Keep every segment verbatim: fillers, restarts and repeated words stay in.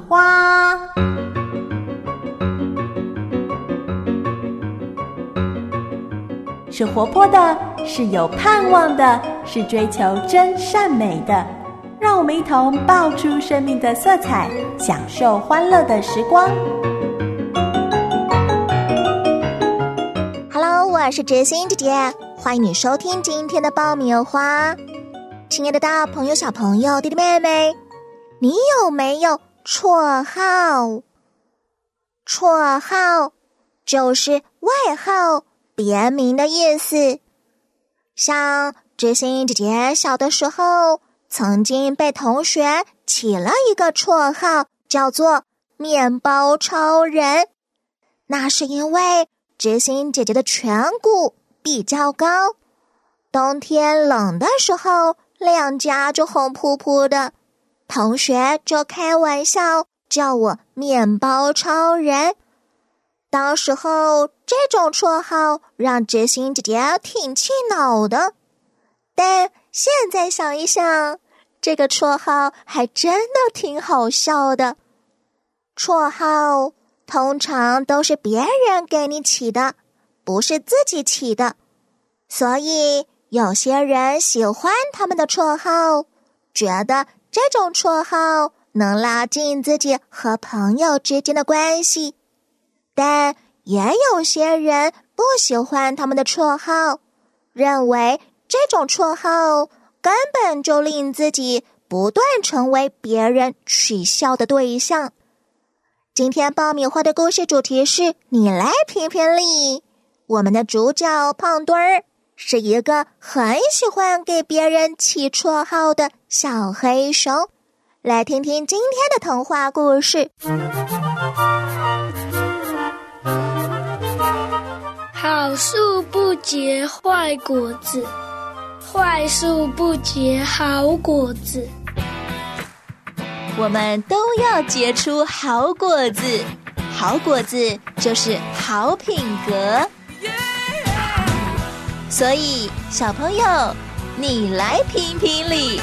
花。是活泼的，是有盼望的，是追求真善美的。让我们一同爆出生命的色彩，享受欢乐的时光。 Hello， 我是知心姐姐，欢迎你收听今天的爆米花。亲爱的大朋友、小朋友、弟弟妹妹，你有没有绰号？绰号就是外号、别名的意思。像知心姐姐小的时候，曾经被同学起了一个绰号，叫做面包超人。那是因为知心姐姐的颧骨比较高，冬天冷的时候，两颊就红扑扑的，同学就开玩笑叫我面包超人。当时候这种绰号让知心姐姐挺气恼的，但现在想一想，这个绰号还真的挺好笑的。绰号通常都是别人给你起的，不是自己起的，所以有些人喜欢他们的绰号，觉得这种绰号能拉近自己和朋友之间的关系。但也有些人不喜欢他们的绰号，认为这种绰号根本就令自己不断成为别人取笑的对象。今天爆米花的故事主题是你来评评理。我们的主角胖墩儿是一个很喜欢给别人起绰号的小黑熊。来听听今天的童话故事。 好树不结坏果子，坏树不结好果子。 我们都要结出好果子，好果子就是好品格。所以小朋友，你来评评理。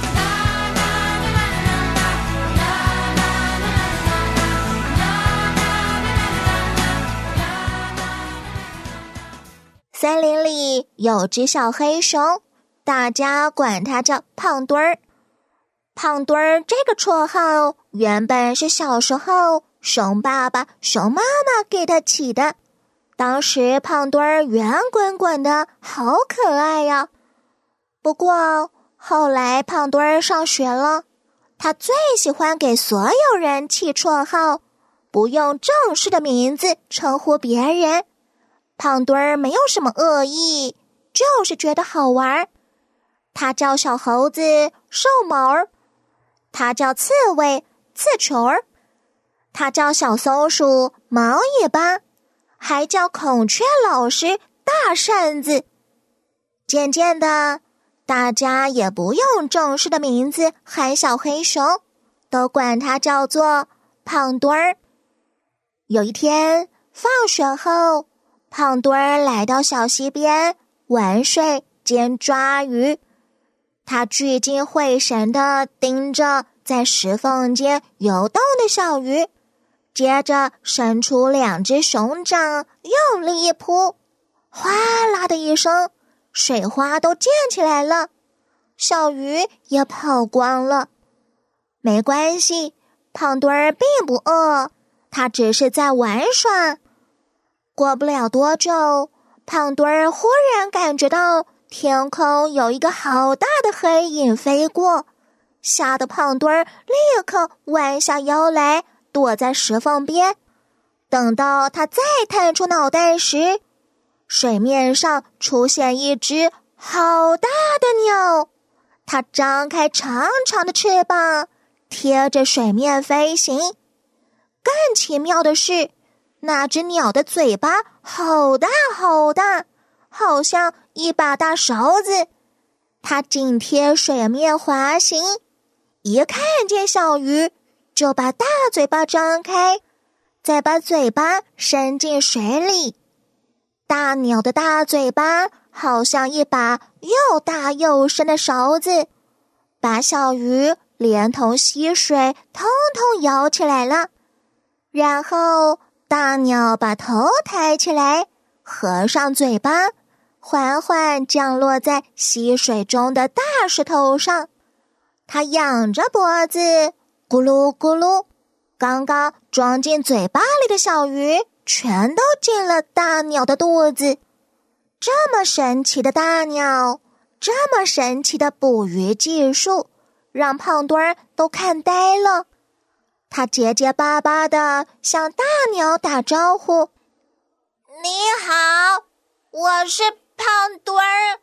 森林里有只小黑熊，大家管它叫胖墩儿。胖墩儿这个绰号原本是小时候熊爸爸、熊妈妈给他起的。当时胖墩儿圆滚滚的，好可爱呀。不过后来胖墩儿上学了，他最喜欢给所有人起绰号，不用正式的名字称呼别人。胖墩儿没有什么恶意，就是觉得好玩。他叫小猴子瘦毛儿，他叫刺猬刺球儿，他叫小松鼠毛尾巴，还叫孔雀老师大扇子。渐渐的，大家也不用正式的名字喊小黑熊，都管他叫做胖墩儿。有一天放学后，胖墩儿来到小溪边玩水兼抓鱼，他聚精会神地盯着在石缝间游动的小鱼，接着伸出两只熊掌，用力一扑，哗啦的一声，水花都溅起来了，小鱼也跑光了。没关系，胖墩儿并不饿，他只是在玩耍。过不了多久，胖墩儿忽然感觉到天空有一个好大的黑影飞过，吓得胖墩儿立刻弯下腰来，躲在石缝边。等到他再探出脑袋时，水面上出现一只好大的鸟，它张开长长的翅膀，贴着水面飞行。更奇妙的是，那只鸟的嘴巴好大好大，好像一把大勺子，它紧贴水面滑行，一看见小鱼就把大嘴巴张开，再把嘴巴伸进水里。大鸟的大嘴巴好像一把又大又深的勺子，把小鱼连同溪水通通舀起来了。然后大鸟把头抬起来，合上嘴巴，缓缓降落在溪水中的大石头上。它仰着脖子，咕噜咕噜，刚刚装进嘴巴里的小鱼全都进了大鸟的肚子。这么神奇的大鸟，这么神奇的捕鱼技术，让胖墩儿都看呆了。他结结巴巴地向大鸟打招呼：“你好，我是胖墩儿。”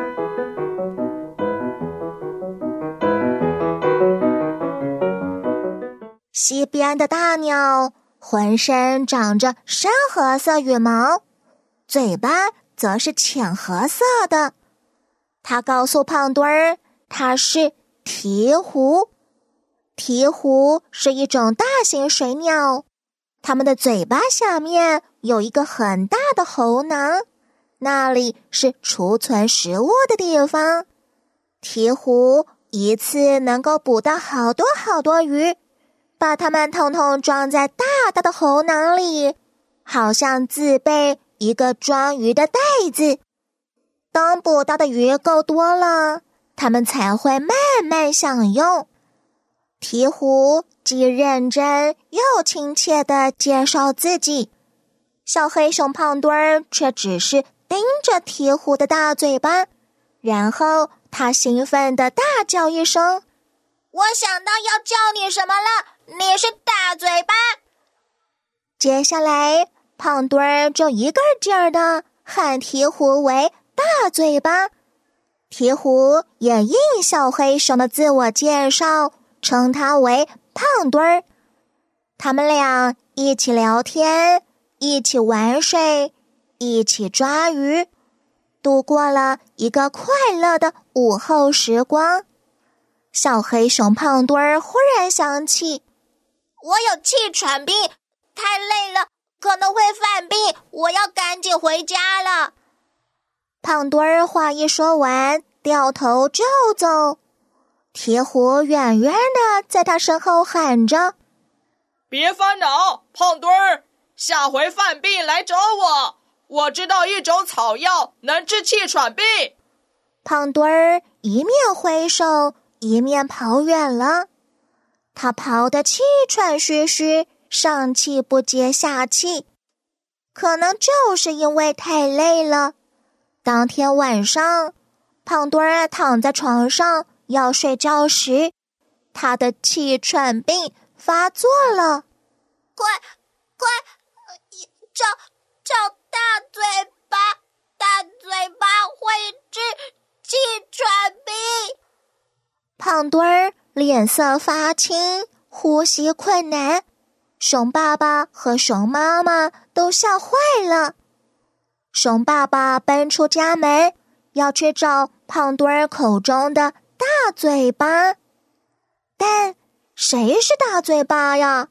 西边的大鸟浑身长着深褐色羽毛，嘴巴则是浅褐色的。他告诉胖墩儿，它是鹈鹕。鹈鹕是一种大型水鸟，它们的嘴巴下面有一个很大的喉囊，那里是储存食物的地方。鹈鹕一次能够捕到好多好多鱼，把它们统统装在大大的喉囊里，好像自备一个装鱼的袋子。等捕到的鱼够多了，它们才会慢慢享用。鹈鹕既认真又亲切地介绍自己，小黑熊胖墩儿却只是盯着鹈鹕的大嘴巴，然后他兴奋地大叫一声：“我想到要叫你什么了，你是大嘴巴！”接下来，胖墩儿就一个劲儿地喊鹈鹕为大嘴巴，鹈鹕也应小黑熊的自我介绍，称他为胖墩儿。他们俩一起聊天，一起玩水，一起抓鱼，度过了一个快乐的午后时光。小黑熊胖墩儿忽然想起，我有气喘病，太累了，可能会犯病，我要赶紧回家了。胖墩儿话一说完，掉头就走。鹈鹕远远地在他身后喊着：“ 别烦恼，胖墩儿，下回犯病来找我，我知道一种草药能治气喘病。” 胖墩儿一面挥手，一面跑远了。他跑得气喘吁吁，上气不接下气，可能就是因为太累了。当天晚上，胖墩儿躺在床上要睡觉时，他的气喘病发作了。快快找找大嘴巴，大嘴巴会治气喘病。胖墩儿脸色发青，呼吸困难，熊爸爸和熊妈妈都吓坏了。熊爸爸奔出家门，要去找胖墩儿口中的大嘴巴。但谁是大嘴巴呀？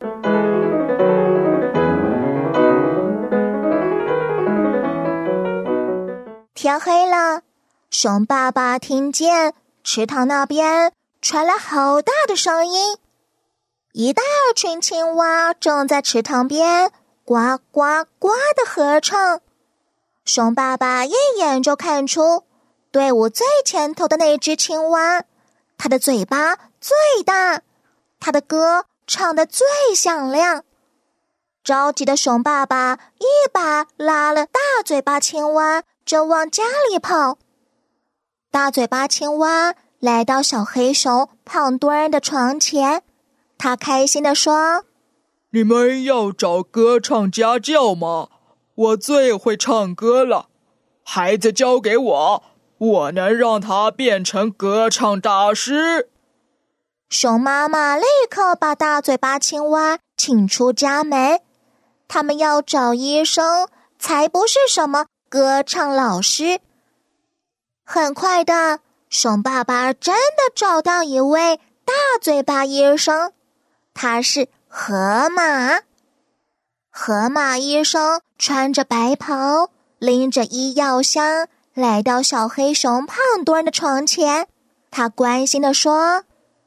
天黑了，熊爸爸听见池塘那边传来好大的声音，一大群青蛙正在池塘边呱呱呱地合唱。熊爸爸一眼就看出，队伍最前头的那只青蛙，它的嘴巴最大，它的歌唱得最响亮。着急的熊爸爸一把拉了大嘴巴青蛙，就往家里跑。大嘴巴青蛙来到小黑熊胖墩儿的床前，他开心地说：“ 你们要找歌唱家教吗？我最会唱歌了，孩子交给我，我能让他变成歌唱大师。” 熊妈妈立刻把大嘴巴青蛙请出家门，他们要找医生，才不是什么歌唱老师。很快的，熊爸爸真的找到一位大嘴巴医生，他是河马。河马医生穿着白袍，拎着医药箱，来到小黑熊胖墩的床前。他关心地说：“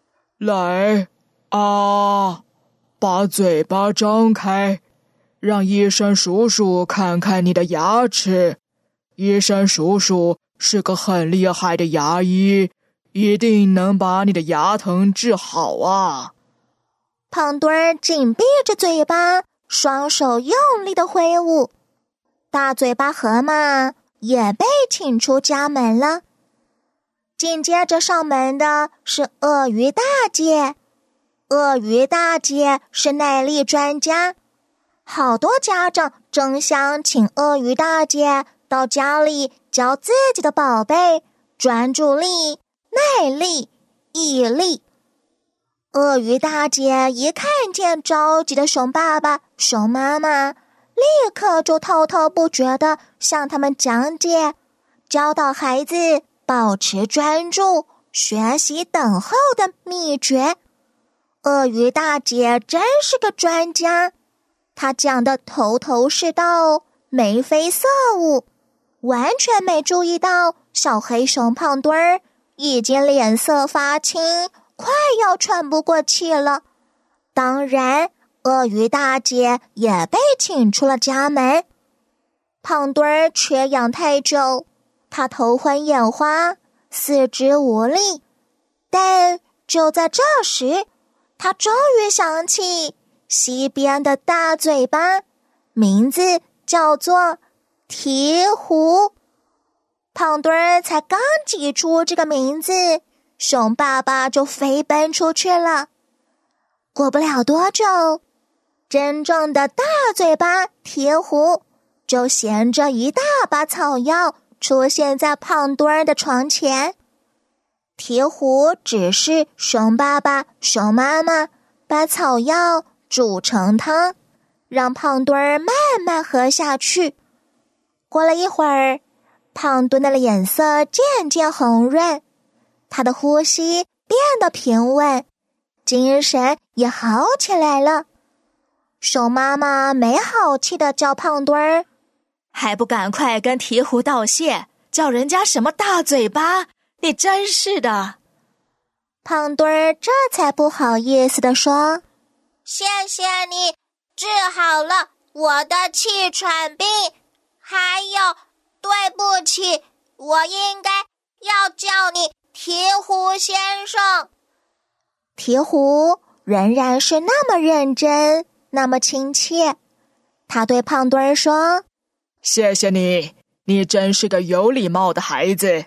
来啊，把嘴巴张开，让医生叔叔看看你的牙齿。医生叔叔是个很厉害的牙医，一定能把你的牙疼治好啊。 胖墩儿紧闭着嘴巴，双手用力的挥舞。大嘴巴河马也被请出家门了。紧接着上门的是鳄鱼大姐。鳄鱼大姐是耐力专家，好多家长争相请鳄鱼大姐到家里教自己的宝贝专注力、耐力、毅力。鳄鱼大姐一看见着急的熊爸爸、熊妈妈，立刻就滔滔不绝地向他们讲解，教导孩子保持专注、学习等候的秘诀。鳄鱼大姐真是个专家，她讲得头头是道，眉飞色舞，完全没注意到小黑熊胖墩儿已经脸色发青，快要喘不过气了。当然，鳄鱼大姐也被请出了家门。胖墩儿缺氧太久，他头昏眼花，四肢无力。但就在这时，他终于想起西边的大嘴巴，名字叫做鹈鹕。胖墩儿才刚挤出这个名字，熊爸爸就飞奔出去了。过不了多久，真正的大嘴巴鹈鹕就衔着一大把草药出现在胖墩儿的床前。鹈鹕指示熊爸爸、熊妈妈把草药煮成汤，让胖墩儿慢慢喝下去。过了一会儿，胖墩的脸色渐渐红润，他的呼吸变得平稳，精神也好起来了。熊妈妈没好气地叫胖墩儿：“ 还不赶快跟鹈鹕道谢，叫人家什么大嘴巴，你真是的。” 胖墩儿这才不好意思地说：“ 谢谢你治好了我的气喘病，还有对不起，我应该要叫你鹈鹕先生。” 鹈鹕仍然是那么认真，那么亲切。他对胖墩儿说：“ 谢谢你，你真是个有礼貌的孩子。”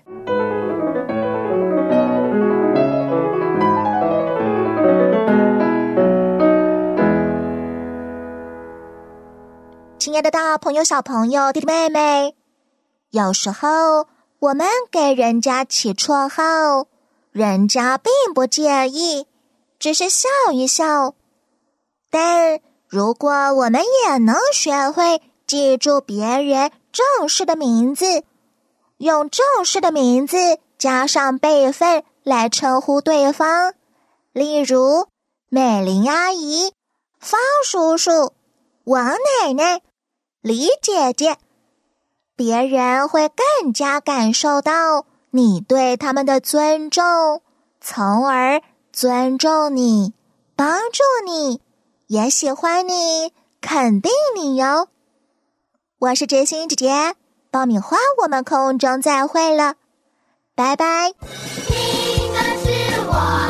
亲爱的大朋友、小朋友、弟弟妹妹，有时候我们给人家起绰号，人家并不介意，只是笑一笑。但如果我们也能学会记住别人正式的名字，用正式的名字加上辈分来称呼对方，例如美玲阿姨、方叔叔、王奶奶、李姐姐，别人会更加感受到你对他们的尊重，从而尊重你，帮助你，也喜欢你，肯定你哟。我是知心姐姐，爆米花，我们空中再会了，拜拜。 你就是我。